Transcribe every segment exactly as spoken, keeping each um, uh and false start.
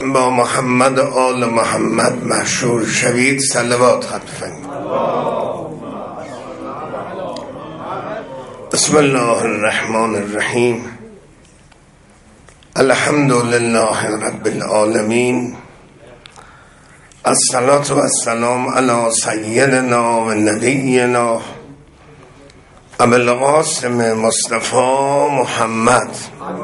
با محمد و آل محمد مشهور شوید. صلوات خط بفرمایید. بسم الله الرحمن الرحیم. الحمد لله رب العالمین. الصلاة و السلام علی سیدنا و نبینا ابو القاسم مصطفی محمد.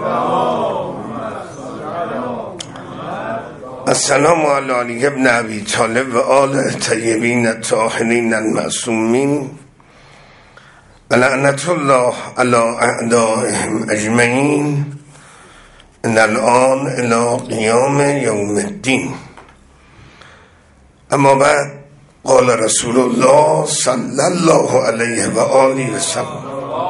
السلام علی علی ابن ابی طالب و آل طیبین الطاهرین المعصومین و لعنت الله علی اعدائهم اجمعین من الان الی قیام یوم الدین. اما بعد، قال رسول الله صلی الله علیه و آله و سلم: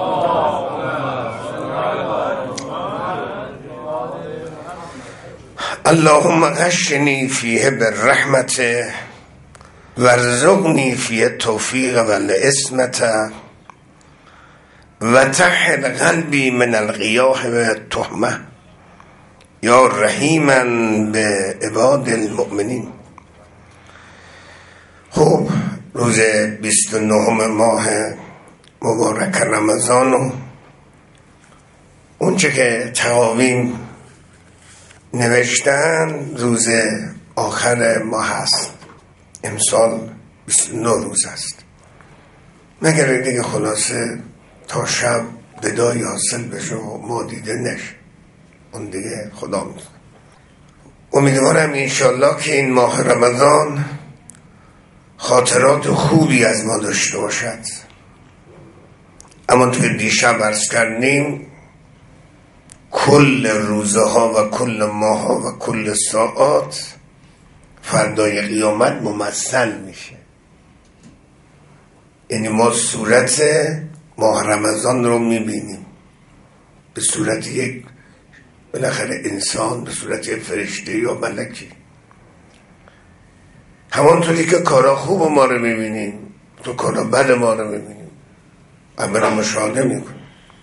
اللهم غشنی فیه بالرحمت وارزقنی فیه توفیق والعصمت و طهر قلبی من القیاح و التهمه یا رحیما به عباد المؤمنین. خب، روز بیست و نهم ماه مبارک رمضان و اونچه که تقاویم نوشتن روز آخر ماه هست. امسال بیست و نه روز است، مگر دیگه خلاصه تا شب بدایی حاصل بشه و ما دیده نشه، اون دیگه خدا میدونه. امیدوارم انشالله که این ماه رمضان خاطرات خوبی از ما داشته باشد. اما تو که دیشب عرض کردیم، کل روزها و کل ماها و کل ساعات فردای قیامت ممثل میشه. یعنی ما صورت ماه رمضان رو میبینیم به صورت یک بالاخره انسان، به صورت یک فرشته یا ملکی. همانطوری که کارا خوب ما رو میبینیم، تو کارا بد ما رو میبینیم، اما مشاهده میکنیم.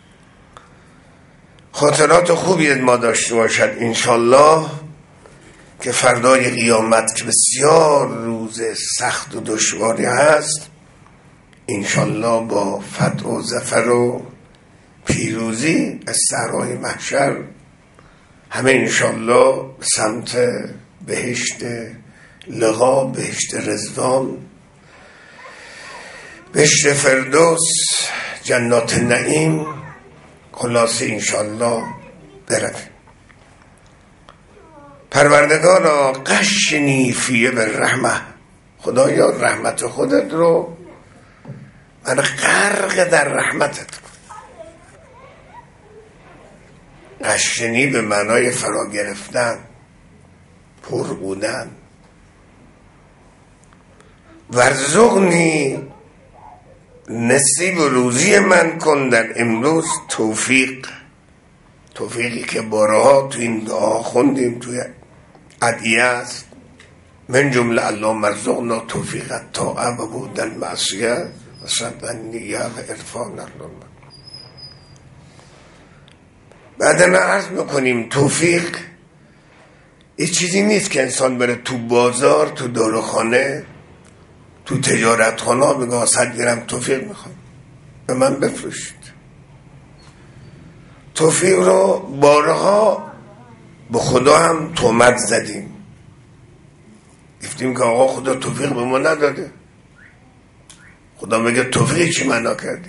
خاطرات خوبی از ما داشته باشد انشالله که فردای قیامت که بسیار روز سخت و دشواری هست، انشالله با فتح و ظفر و پیروزی از صحرای محشر همه انشالله سمت بهشت لقا، بهشت رضوان، بهشت فردوس، جنات نعیم، خلاصه انشالله برویم. پروردگارا غشنی فیه بالرحمه، خدایا رحمت خودت رو من غرق در رحمتت کن. غشنی به معنای فرا گرفتن، پر بودن. ورزقنی، نصیب و روزی من کن در امروز توفیق. توفیقی که بارها تو این دعا خوندیم، توی ادعیه است. من جمله اللهم ارزقنا توفیق الطاعه و بعد المعصیه و صدق النیه و عرفان الله. بعدنا عرض میکنیم توفیق یه چیزی نیست که انسان بره تو بازار، تو داروخانه، تو تجارت خانه بگه صد گرم توفیق میخوام به من بفروشید. توفیق رو بارها به خدا هم تهمت زدیم، گفتیم که آقا خدا توفیق به ما نداده. خدا میگه توفیق چی معنا کردی؟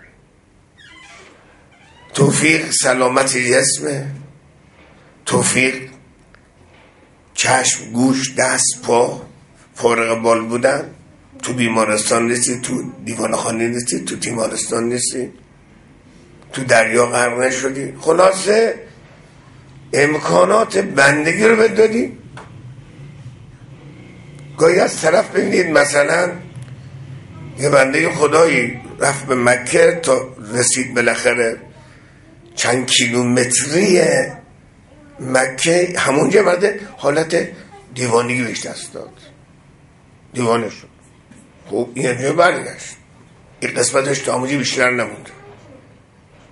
توفیق سلامت جسمه، توفیق چشم، گوش، دست، پا، فارغ بال بودن. تو بیمارستان نیستی، تو دیوان خانه نیستی، تو تیمارستان نیستی، تو دریا غرق نشدی. خلاصه امکانات بندگی رو بهت دادی. گاهی از طرف ببینید مثلا یه بنده خدایی رفت به مکه تا رسید بالاخره چند کیلومتری مکه، همونجا بعد حالت دیوانگی بهش دست داد، دیوانه شد. خب این ادنه برگشت، این قسمتش تا همونجا بیشتر نمونده.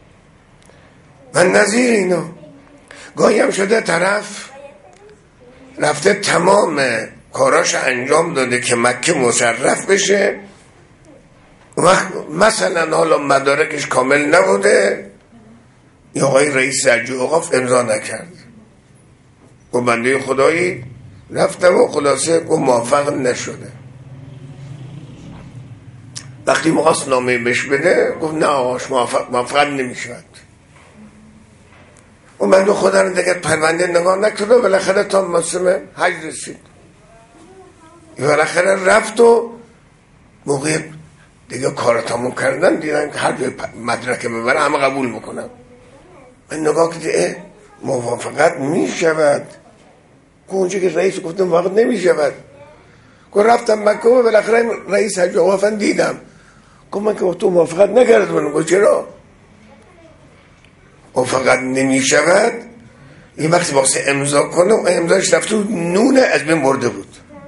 من نظیر اینا گاهی هم شده طرف رفته تمام کاراش انجام داده که مکه مشرف بشه، وقت مثلا حالا مدارکش کامل نبوده، یا آقای رئیس حج اوقاف امضا نکرد، و بنده خدایی رفتم و خلاصه و موفق نشده. وقتی مخواست نامه بهش بده گفت نه آقاش موفق, موفق نمیشد. و بنده خدا رو دیگه پرونده نگاه نکرد و بالاخره تا موسم حج رسید. بالاخره رفت و موقع دیگه کار تموم کردن دیدن که هر جای مدرک ببره همه قبول میکنن. من نگاه کردم موافقت میشود، که اونجا که رئیس گفتم موافقت نمیشود. که رفتم مکه و بالاخره رئیس حج اوقاف دیدم، گفت من که تو موافقت نکرد. من گفت چرا؟ موافقت نمیشود این وقتی واسه امضا کنه و امضاش رفته بود نون از بین برده بود.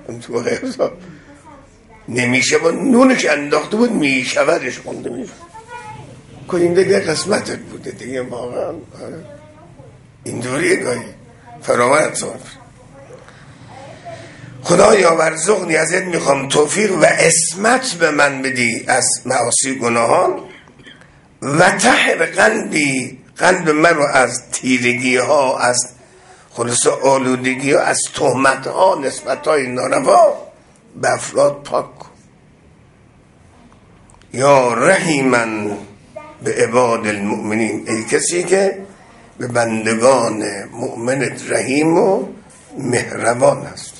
نمیشه با نونش انداخته بود میشودش خونده میشه. که این دیگه قسمتت بوده دیگه واقعا این دوریه گاهی فرامت صرف. خدایا ورزقنی ازت میخوام توفیق و عصمت به من بدی از معاصی گناهان، و طهر قلبی قلب من رو از تیرگی ها، از خلاص آلودگی ها، از تهمت ها، نسبت های ناروا به افراد پاک کن. یا رحیمن به عباد المؤمنین، ای کسی که به بندگان مؤمنت رحیم و مهربان است.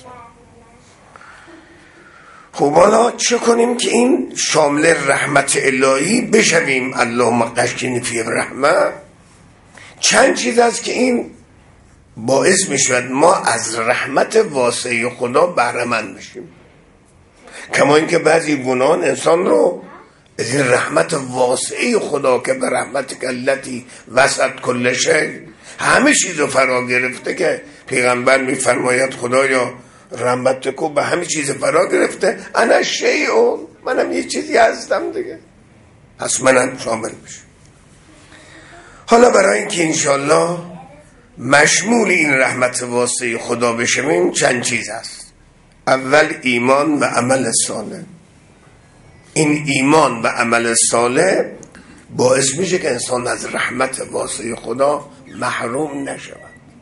خب حالا چه کنیم که این شامل رحمت الهی بشویم؟ اللهم قشنی فی رحمه. چند چیز است که این باعث می شود ما از رحمت واسعه خدا بهره مند بشیم. کما اینکه بعضی گناهان انسان رو از این رحمت واسعه خدا که به رحمت التی وسعت کل شیء، همه چیز رو فرا گرفته، که پیغمبر می فرماید خدایا رحمت کو به همه چیز فرا گرفته، انا شیء، منم یه چیزی هستم دیگه، پس منم شامل بشم. حالا برای اینکه انشالله مشمول این رحمت واسعه خدا بشیم چند چیز هست. اول ایمان و عمل صالح. این ایمان و عمل صالح باعث میشه که انسان از رحمت واسعه خدا محروم نشود.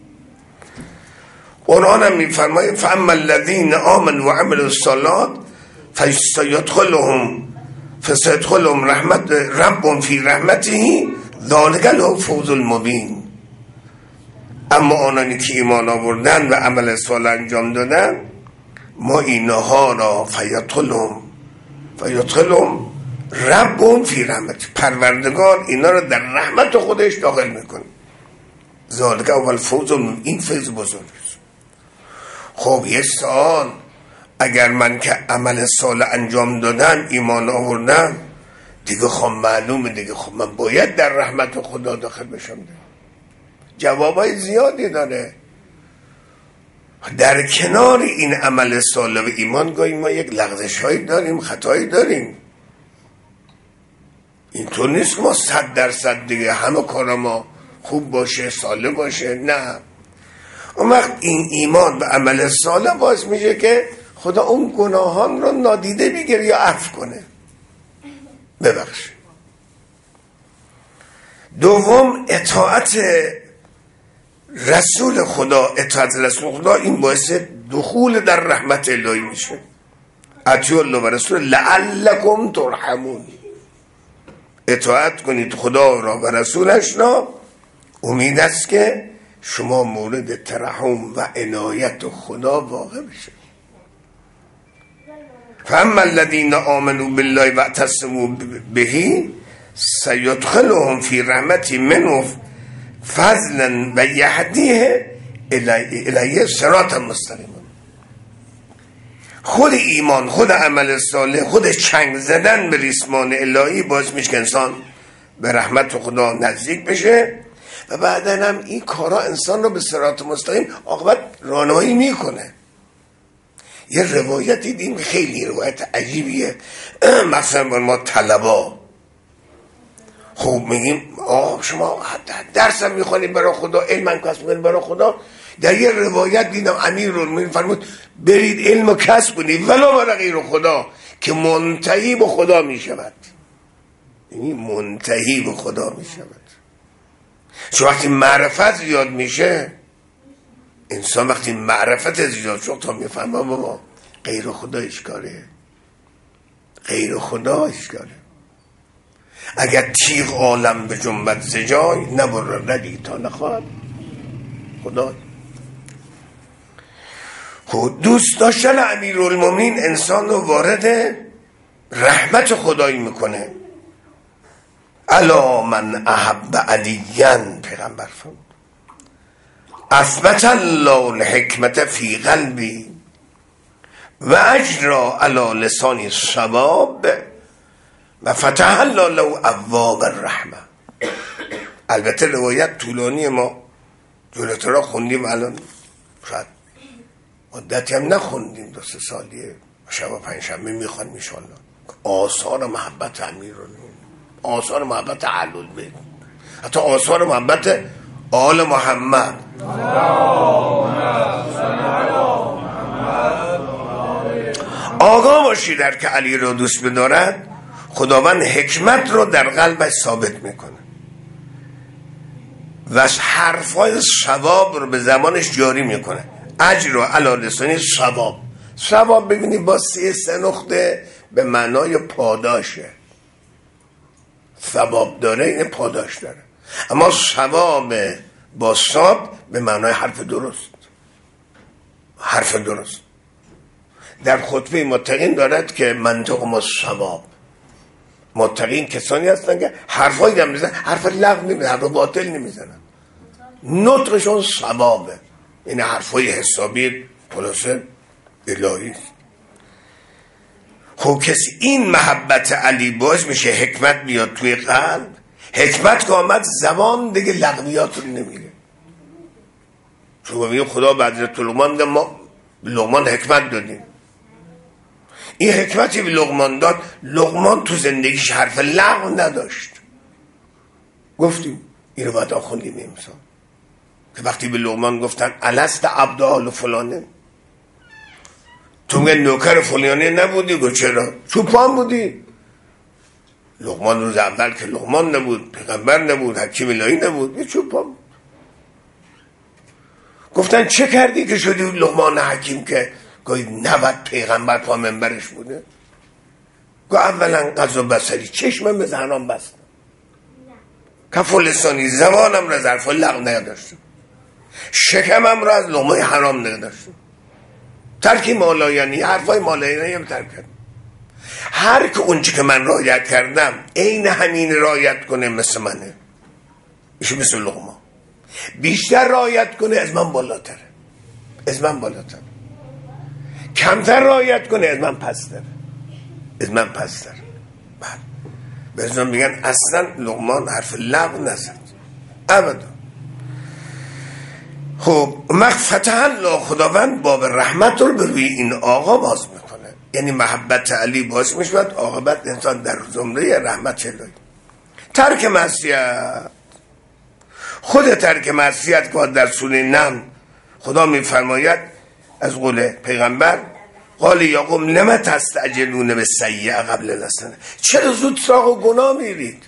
قرآن هم میفرماید فاما الذین آمنوا وعملوا الصالحات فسيدخلهم فسيدخلهم رحمت رب فی رحمته ذلک الفوز المبین. اما آنانی که ایمان آوردن و عمل صالح انجام دادن، ما اینها را فیدخلهم فیدخلهم رب فی رحمت، پروردگار اینا را در رحمت خودش داخل میکنه. ذلک اول فوز المبین، این فیض بزرگ است. خب یه سوال، اگر من که عمل صالح انجام دادم، ایمان آوردم، دیگه خب معلومه دیگه خب من باید در رحمت خدا داخل بشم. جوابای زیادی داره. در کنار این عمل صالح و ایمان گاهی ما یک لغزش هایی داریم، خطایی داریم. اینطور نیست که ما صد درصد دیگه همه کار ما خوب باشه، صالح باشه، نه. اون وقت این ایمان و عمل صالح باعث میشه که خدا اون گناهان رو نادیده بگیره یا عفو کنه، ببخش. دوم اطاعت رسول خدا. اطاعت رسول خدا این باعث دخول در رحمت الهی میشه. اطیعوا الله و رسول لعلکم ترحمون. اطاعت کنید خدا را و رسولش را، امید است که شما مورد ترحم و عنایت خدا واقع بشه. فاما الذین آمنوا بالله واعتصموا به سيدخلهم فی رحمت منه فضلا و یهدیه الیه صراطا مستقیما. خود ایمان، خود عمل صالح، خود چنگ زدن به ریسمان الهی باعث میشه که انسان به رحمت خدا نزدیک بشه و بعدا هم این کارا انسان رو به صراط مستقیم عاقبت راهنمایی میکنه. یه روایتی دیدیم خیلی روایت عجیبیه. مثلا ما طلبا خوب میگیم آه شما درس هم میخونید برای خدا، علم هم کسب میکنید برای خدا، در یه روایت دیدم امیرالمومنین فرمود برید علم و کسب کنید ولو برای غیر خدا که منتهی به خدا می شود. یعنی منتهی به خدا می شود. چون وقتی معرفت زیاد میشه، انسان وقتی معرفت زیاد شد تا میفهمه بابا غیر خدا اشکاله، غیر خدا اشکاله. اگر تیغ عالم به جنبت زجای نبر ردی تا نخواهد خدا. خود دوست داشتن امیرالمومنین انسان رو وارد رحمت خدایی میکنه. الا من احب علیین، پیغمبر فرمود اثبت الله الحکمت فی قلبی و اجرا علی لسان الصواب و فتح الله له ابواب الرحمه. البته روایت طولانی، ما جلوتر را خوندیم، الان شاید مدتی هم نخوندیم، دو سه سالیه شب و پنجشنبه میخوان میشوند آثار محبت امیرالمومنین، آثار محبت اهل البیت، حتی آثار محبت آل محمد. آگاه باشی در که علی را دوست بدارد خداوند حکمت رو در قلبش ثابت میکنه و حرفای ثواب رو به زمانش جاری میکنه. اجر و علی لسان ثواب. ثواب ببینی با سی سه نقطه به معنای پاداشه. ثواب داره این پاداش داره، اما ثواب با صاد به معنای حرف درست. حرف درست در خطبه متقین دارد که منطق ما ثواب. متقین کسانی هستن که حرفایی هم میزنن، حرف لغو نمیزنن، حرف باطل نمیزنن، نطقشون ثوابه. این حرفای حسابی خلاصه الهی است. خب کسی این محبت علی باز میشه حکمت بیاد توی قلب. حکمت که آمد زبان دیگه لغویات رو نمیگه. چون میگه خدا به حضرت لقمان ما لقمان حکمت دادیم. این حکمتی به لقمان داد، لقمان تو زندگیش حرف لغو نداشت. گفتیم این رو بعد خوندیم امسال که وقتی به لقمان گفتن الست عبد آل فلانه، تو میگه نوکر فلانه نبودی؟ گفت چرا؟ چوپان بودی. لقمان روز اول که لقمان نبود، پیغمبر نبود، حکیم الهی نبود، یه چوپان بود. گفتن چه کردی که شدی لقمان حکیم که گوید نود پیغمبر پا منبرش بوده؟ گفت اولا قضا بصری، چشمم به زنان بستم، کف و لسانی زبانم را از حرف لغو نداشتم، شکمم را از لقمه حرام نداشتم، ترکی مالایانی، حرفای مالایانی هم ترک کردم. هر که اونچه که من رعایت کردم عین همین رعایت کنه مثل منه، میشه مثل لقمان. بیشتر رعایت کنه از من بالاتره، از من بالاتر. کمتر رعایت کنه از من پستره، از من پستر. بعد بزن میگن اصلا لقمان حرف لغو نزد ابدا. خب مغفتح الله، خداوند باب رحمت رو به روی این آقا باز میکنه، یعنی محبت علی باز میشه، عاقبت انسان در زمره رحمت الهی. ترک معصیت، خود ترک معصیت که در سوره نم خدا میفرماید از قول پیغمبر قال یا قوم لم تستعجلون بالسیئه قبل الحسنه، چرا زود سراغ گناه میرید؟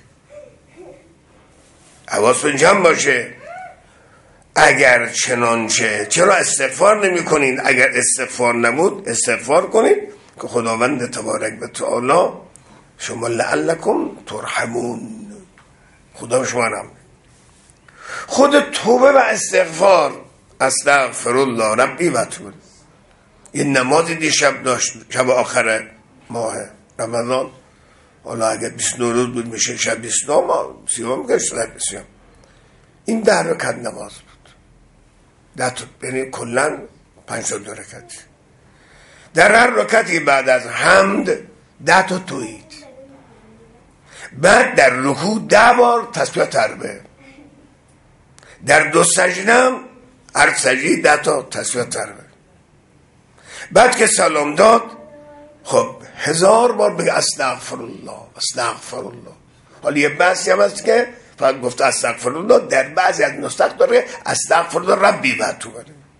حواستون جمع باشه. اگر چنانچه چرا استغفار نمی کنید؟ اگر استغفار نبود استغفار کنید که خداوند تبارک و تعالی شما لعلکم ترحمون، خدا شما رحم. خود توبه و استغفار، استغفر الله ربی و اتوب. یه نماز دیشب داشت، شب آخر ماه رمضان، حالا اگر بیست و نه روز بود میشه شب بیست و نه، ما سیوم گشت در بسیام. این ده رکعت نماز بود، ده تا، یعنی کلن پنج تا دو رکعت. در هر رکعتی بعد از حمد ده تا توحید، بعد در رکوع ده بار تسبیح تربه، در دو سجدم هر سجدی ده تا تسبیح تربه. بعد که سلام داد خب هزار بار بگه استغفر الله استغفر الله. حالا یه بحثی هم هست که فقط گفت استغفر الله، در بعضی از نسخ داره استغفر الله ربی و اتوب.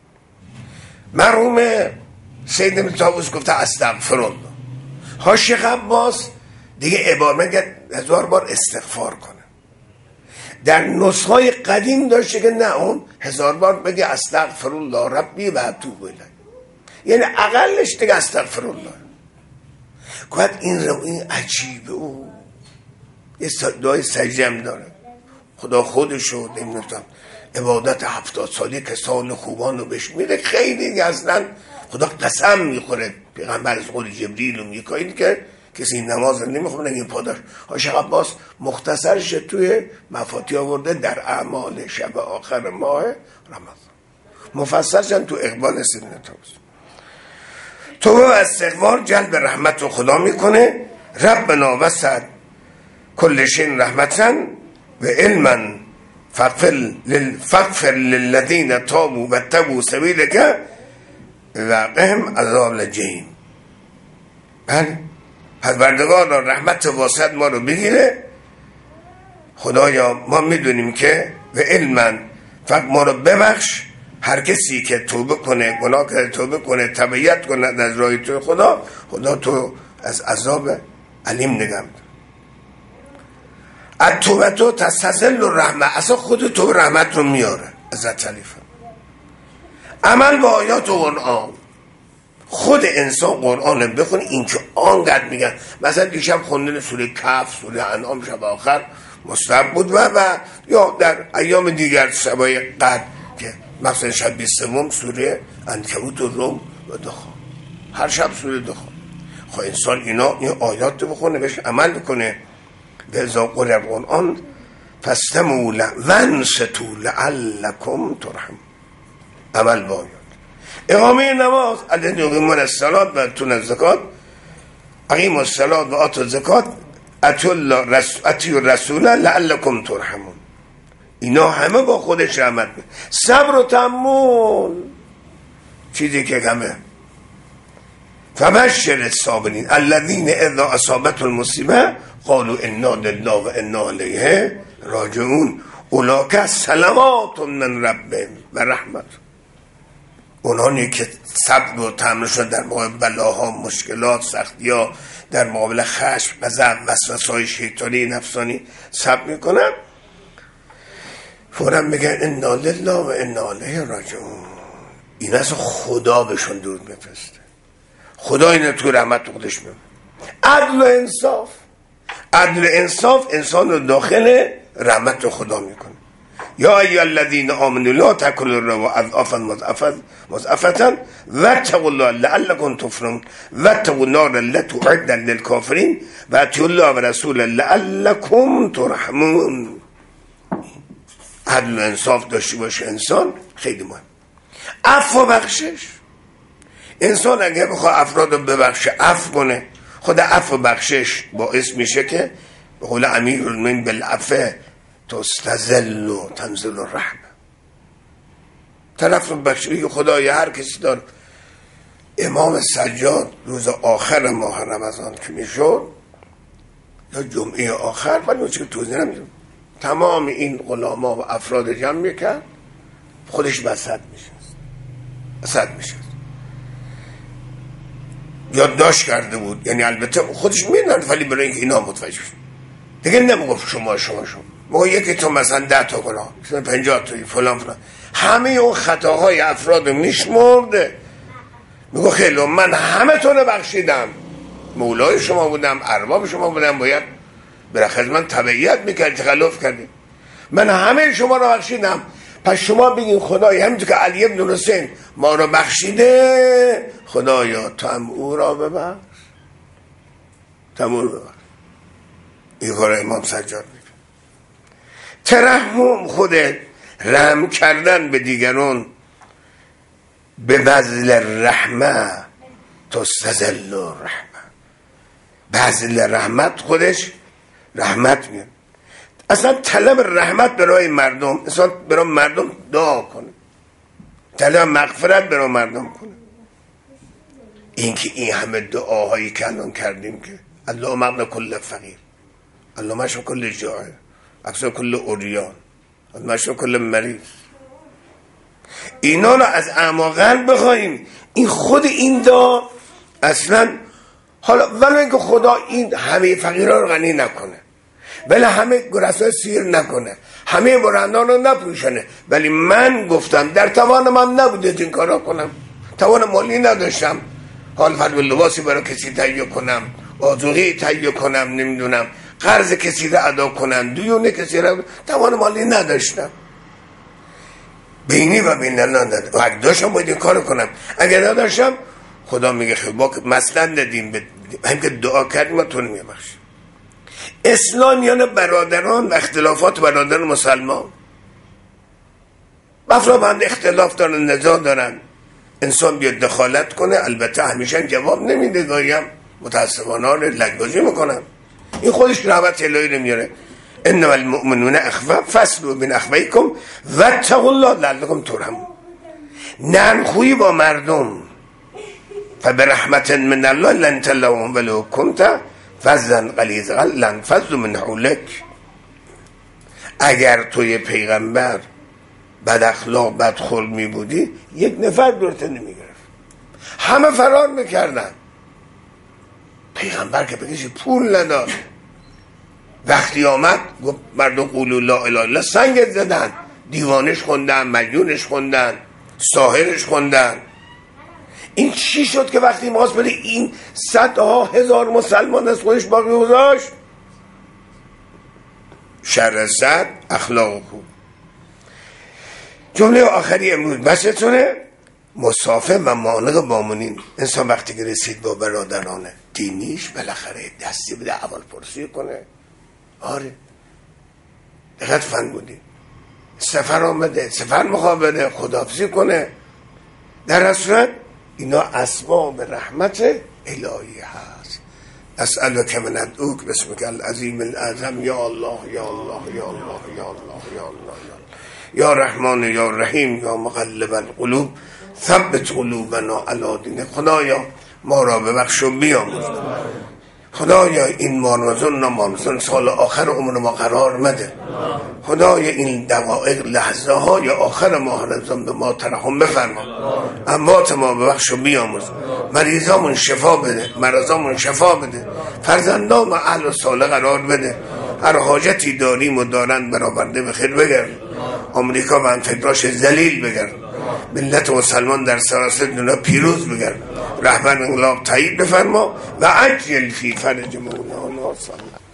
مرحوم سید ابن طاووس گفته استغفرالله. ها شیخ عباس دیگه عبارت میگه هزار بار استغفار کنه. در نسخه‌های قدیم داشته که نه اون هزار بار بگه استغفرالله ربی و اتوب الیه، یعنی اقلش دیگه استغفرالله. گفت این رو این عجیبه. او یه دعای سجده هم داره، خدا خودشو نمیدونم عبادت هفتاد سالی که سال خوبان رو بهش میده. خیلی اصلا خدا قسم میخوره پیغمبر از قول جبریل و میکائیل که کسی نماز نمیخونه این پاداش. شیخ عباس مختصرش توی مفاتیح آورده در اعمال شب آخر ماه رمضان، مفصلشن تو اقبال سید طاووس. توبه و استغفار جلب رحمت رو خدا میکنه. ربنا وسع کل شیء رحمتا و علما فاغفر للذین تابوا واتبعوا سبیلک وقهم عذاب الجحیم. بله پروردگار را رحمت واسط ما رو بگیره. خدایا ما میدونیم که و علما فقط ما رو ببخش. هر کسی که توبه کنه، گناه کرده توبه کنه، تبعیت کنه از راه تو خدا، خدا تو از عذاب علیم نگه دار. از توبه تو تستزل الرحمه، اصلا خود تو رحمت رو میاره. عزت شریفه عمل با آیات و قرآن. خود انسان قرآن بخونه. این که آنقدر میگن مثلا دیشب خوندن سوره کهف، سوره انعام شب آخر مستحب بود و و یا در ایام دیگر شبای قدر که مثلا شب بیستم سوره عنکبوت و روم و دخان، هر شب سوره دخان. خب انسان اینا این آیات رو بخونه بهش عمل کنه. به ازا قرآن قرآن فاستمعوا له وانصتوا لعلکم ترحمون. عمل با آیات. اقامه نماز الذین یقیمون الصلاة و یؤتون الزکات. اقیموا الصلاة و آتوا الزکات اطیعوا الرسول لعلکم ترحمون. اینا همه با خودش رحمت میکنه. صبر و تحمل چیزی که همه. فبشر الصابرین الذین اذا اصابتهم المصیبه قالوا انا لله و انا الیه راجعون اولئک صلوات من ربهم و رحمت. اونانی که صبر و تحمل شدن در مقابل بلاها، مشکلات، سختی‌ها، در مقابل خشم، غضب، وسوسه‌های شیطانی نفسانی صبر میکنن، فوراً میگن انا لله و انا الیه راجعون. این از خدا بهشون دور میفرسته. خدا اینو تو رحمت خودش میاره. عدل و انصاف. عدل و انصاف انسان رو داخل رحمت خدا میکنه. یا ایها الذین آمنوا لا تاکلوا الربا اضعافا مضاعفة واتقوا الله لعلکم تفلحون واتقوا النار التي اعدت للكافرین و اطیعوا الله و رسوله لعلکم ترحمون. عدل و انصاف داشته باشه انسان خیلی مهم. عفو و بخشش. انسان اگه بخواه افراد رو ببخشه، عفو کنه، خود عفو و بخشش باعث میشه که به قول امیرالمومنین بالعفو تستزل و تنزل الرحمه. طرف رو بخشی خدای هر کسی داره. امام سجاد روز آخر ماه رمضان که میشد یا جمعه آخر، ولی چه توضیح نمیدونم، تمام این غلاما و افراد جمع میکرد، خودش وسط میشست وسط میشست یادداشت کرده بود. یعنی البته خودش میدوند ولی برای اینکه اینا متوجه شد دیگه نمیگفت شما شما شما ما یکی تو مثلا ده تا گناه پنجاه تا فلان فلان، همه اون خطاهای افراد میشمرده. میگو خیلی من همه تو رو بخشیدم، مولای شما بودم، ارباب شما بودم، باید برای خدمت تبعیت میکرد، تخلف کردیم، من همه شما رو بخشیدم. پس شما بگین خدای همینطور که علی ابن حسین ما رو بخشیده، خدایا تو هم او را ببخش، تو هم او را ببخش. این کار امام سجاد میکنه. ترحم خود رحم کردن به دیگران، به بذل رحمه تستزل رحمه. بذل رحمت خودش رحمت میاد. اصلا طلب رحمت برای مردم، اصلا برای مردم دعا کنه، طلب مغفرت برای مردم کنه. این که این همه دعاهایی که الان کردیم که اللهم اغن کل فقیر، اللهم اشف کل جائع، اکثر کل عریان، اللهم اشف کل مریض. اینا رو از اعماق قلب بخوایم. این خود این دا اصلا حالا ولی اینکه خدا این همه فقیران رو غنی نکنه، ولی همه گرسنه سیر نکنه، همه برهنان رو نپوشنه، ولی من گفتم در توان من نبوده این کارا کنم، توان مالی نداشتم، حال فرد لباسی برای کسی تهیه کنم، آذوقه تهیه کنم، نمیدونم قرض کسی رو ادا کنم، دیونه کسی رو، توان مالی نداشتم، بینی و بین الله نداشتم و اگه داشتم باید این کار کنم. اگر نداشتم خدا میگه خیلی با مثلا ندیم، هم که دعا کردیم و تو نمیبخشیم. اسلام یعنی برادران و اختلافات برادران مسلمان. افراد با هم اختلاف دارن، نزاع دارن، انسان بیاد دخالت کنه، البته همیشه جواب نمیده، گاهیم متاسفانه رو لگبازی میکنن، این خودش رحمت الهی رو میاره. انما المؤمنون اخوه فاصلحوا بین اخویکم واتقوا الله لعلکم ترحمون. نرمخویی با مردم، فبرحمت من الله لنت لهم ولو كنت فظا غلیظ القلب لانفضوا من حولک. اگر توی پیغمبر بد اخلاق بد خلق می بودی یک نفر دورت نمی گرفت، همه فرار میکردن. پیغمبر که بگیشی پول نداد، وقتی آمد گفت مردم قولوا لا اله الا الله، سنگت زدن، دیوانش خوندن، مجنونش خوندن، ساحرش خوندن. این چی شد که وقتی ماست بده این صدها هزار مسلمان از خودش باقی گذاشت؟ شر صد اخلاق خوب. جمله آخری امروز بسیتونه، مسافه و مانق بامونین. انسان وقتی که رسید با برادران دینیش بالاخره دستی بده اول پرسی کنه. آره دقیقت فن بودی، سفر آمده، سفر مخابره، خداحافظی کنه. در اصلا اینا اسباب رحمت الهی هست. اسألک من ادعوک بسمک العظیم الاعظم یا الله یا الله یا الله یا الله یا الله یا رحمان یا رحیم یا مقلب القلوب ثبت قلوبنا علی دینک. خدایا ما را ببخش و بیامرز. خدایا این مارمزون نمارمزون سال آخر عمر ما قرار مده. خدایا این دقایق لحظه های آخر ماه رمضان به ما ترحم بفرما، اموات ما ببخش و بیامرز، مریضامون شفا بده، مرضامون شفا بده، فرزندان و اهل و صالح قرار بده، هر حاجتی داریم و دارن برآورده به خیر بگرد. آمریکا به فکراش ذلیل بگرد، ملت مسلمان در سراسر دنیا پیروز بگرد، رهبر انقلاب تایید بفرما و عجل فی فرج مولانا صلی